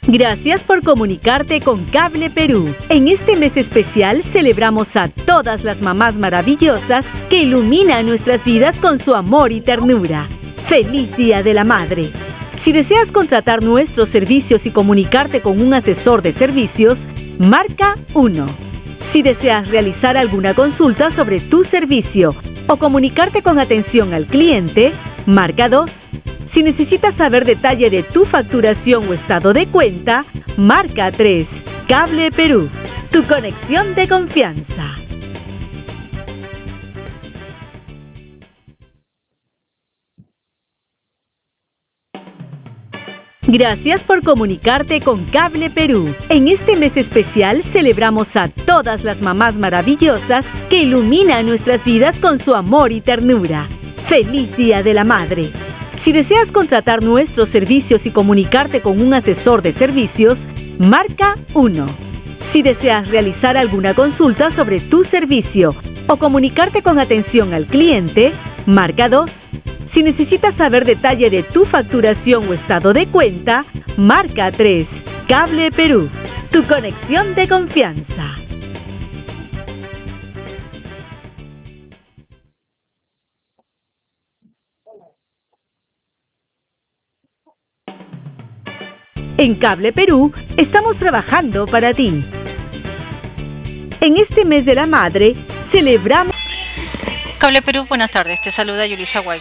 Gracias por comunicarte con Cable Perú. En este mes especial celebramos a todas las mamás maravillosas que iluminan nuestras vidas con su amor y ternura. ¡Feliz Día de la Madre! Si deseas contratar nuestros servicios y comunicarte con un asesor de servicios, marca 1. Si deseas realizar alguna consulta sobre tu servicio o comunicarte con atención al cliente, marca 2. Si necesitas saber detalle de tu facturación o estado de cuenta, marca 3. Cable Perú, tu conexión de confianza. Gracias por comunicarte con Cable Perú. En este mes especial celebramos a todas las mamás maravillosas que iluminan nuestras vidas con su amor y ternura. ¡Feliz Día de la Madre! Si deseas contratar nuestros servicios y comunicarte con un asesor de servicios, marca 1. Si deseas realizar alguna consulta sobre tu servicio o comunicarte con atención al cliente, marca 2. Si necesitas saber detalle de tu facturación o estado de cuenta, marca 3. Cable Perú, tu conexión de confianza. En Cable Perú estamos trabajando para ti. En este mes de la madre celebramos... Cable Perú, buenas tardes. Te saluda Yulisa Guay.